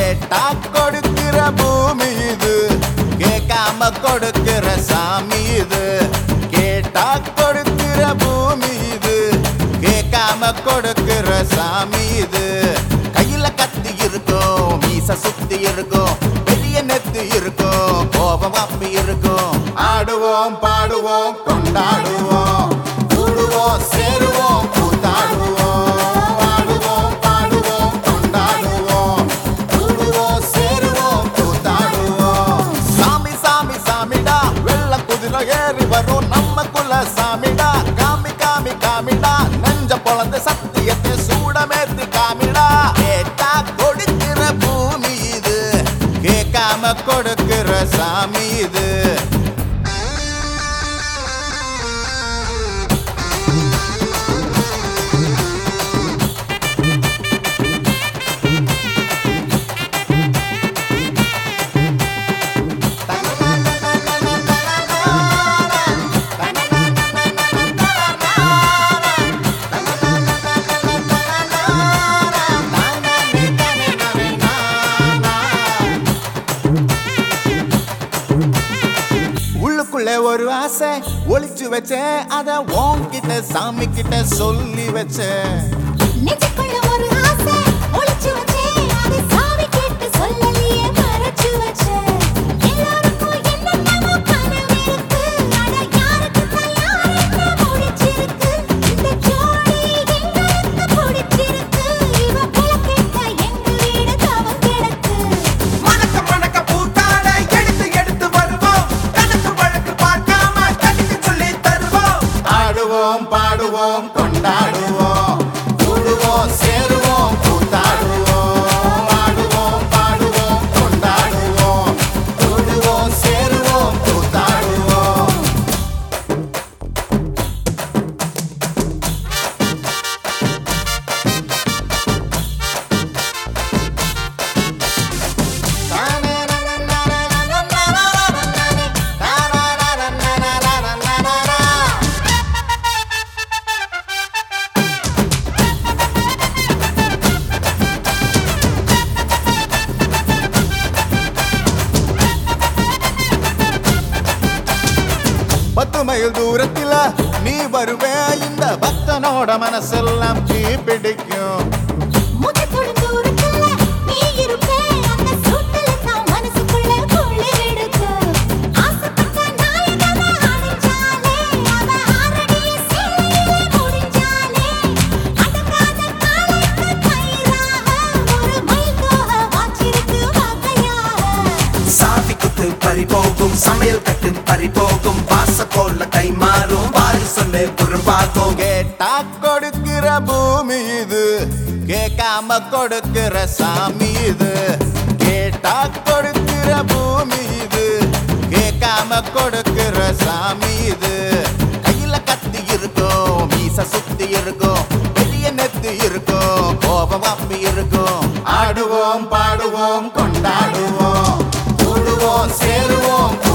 கேட்டா கொடுக்கிற பூமி இது, கேட்காம கொடுக்கிற சாமி இது. கேட்டா கொடுக்கிற பூமி இது, கேட்காம கொடுக்கிற சாமி இது. கையில கத்தி இருக்கும், மீச சுத்தி இருக்கும், பெரிய நெத்து இருக்கும், கோபம் அப்பி இருக்கும். ஆடுவோம் பாடுவோம் கொண்டாடுவோம், கூடுவோம் சேருவோம் கூத்தாடுவோம். ஆடுவோம் பாடுவோம் கொண்டாடுவோம், கூடுவோம் சேருவோம் கூத்தாடுவோம். சாமி சாமி சாமிடா, வெள்ள குதிரை ஏறி வரும் நம்ம குல சாமிடா. காமி காமி காமிடா, நெஞ்ச பொழந்த சத்தியத்தை சூடமேத்தி காமிடா. கேட்டா கொடுக்கிற பூமி இது, கேட்காம கொடுக்கிற சாமி இது. உள்ளுக்குள்ளே ஒரு ஆசை ஒளிச்சு வச்சேன், அத உன்கிட்ட சாமி கிட்ட சொல்லி வச்சேன். நெஞ்சுக்குள்ள ஒரு ஆசை ஒளிச்சு வச்சேன், அதை சாமி கிட்ட சொல்லலையே மறைச்சு வச்சேன். எல்லாருக்கும் என்னென்னமோ கனவு இருக்கு, அட யாருக்குத்தான் யாரென்ன முடிச்சிருக்கு. இந்த ஜோடி எங்களுக்கு பிடிச்சிருக்கு, இவ புலக்கிட்ட எங்க வீடு தவம் கிடக்கு. மணக்க மணக்க பூத்தாட எடுத்து எடுத்து வருவோம், கணக்கு வழக்கு பார்க்காம கட்டிக்கு சொல்லி தருவோம். ஆடுவோம் பாடுவோம் கொண்டாடுவோம், கூடுவோம் சேருவோம் கூத்தாடுவோம். ஆடுவோம் பாடுவோம் கொண்டாடுவோம், கூடுவோம் சேருவோம் கூத்தாடுவோம். பத்து மைல் தூரத்தில நீ வருவே, இந்த பக்தனோட மனசெல்லாம் தீ பிடிக்கும். முகத்தோட தூரத்துல நீ இருப்பே, அந்த சூட்டுல தான் மனசுக்குள்ள குளிர் எடுக்கு. ஆசைப்பட்ட நாயகனை அடைஞ்சாலே, அவ ஆறடிய சேலையிலே முடிஞ்சாலே, அடங்காத காலைக்கு கயிறாக ஒரு மயில் தோகை வாச்சிருக்கு வகையாக. சாவி குத்து பறிபோகும், சமையல் கட்டு பறிபோகும், வாச கோல்ல கை மாறும், வாரி சொல்லு குறும்பாகும். கேட்டா கொடுக்கிற பூமி இது, கேட்காம கொடுக்கிற சாமி இது. கேட்டா கொடுக்கிற பூமி இது, கேட்காம கொடுக்கிற சாமி இது. கையில கத்தி இருக்கும், மீச சுத்தி இருக்கும், பெரிய நெத்து இருக்கும், கோபம் அப்பி இருக்கும். ஆடுவோம் பாடுவோம் கொண்டாடுவோம், கூடுவோம் சேருவோம்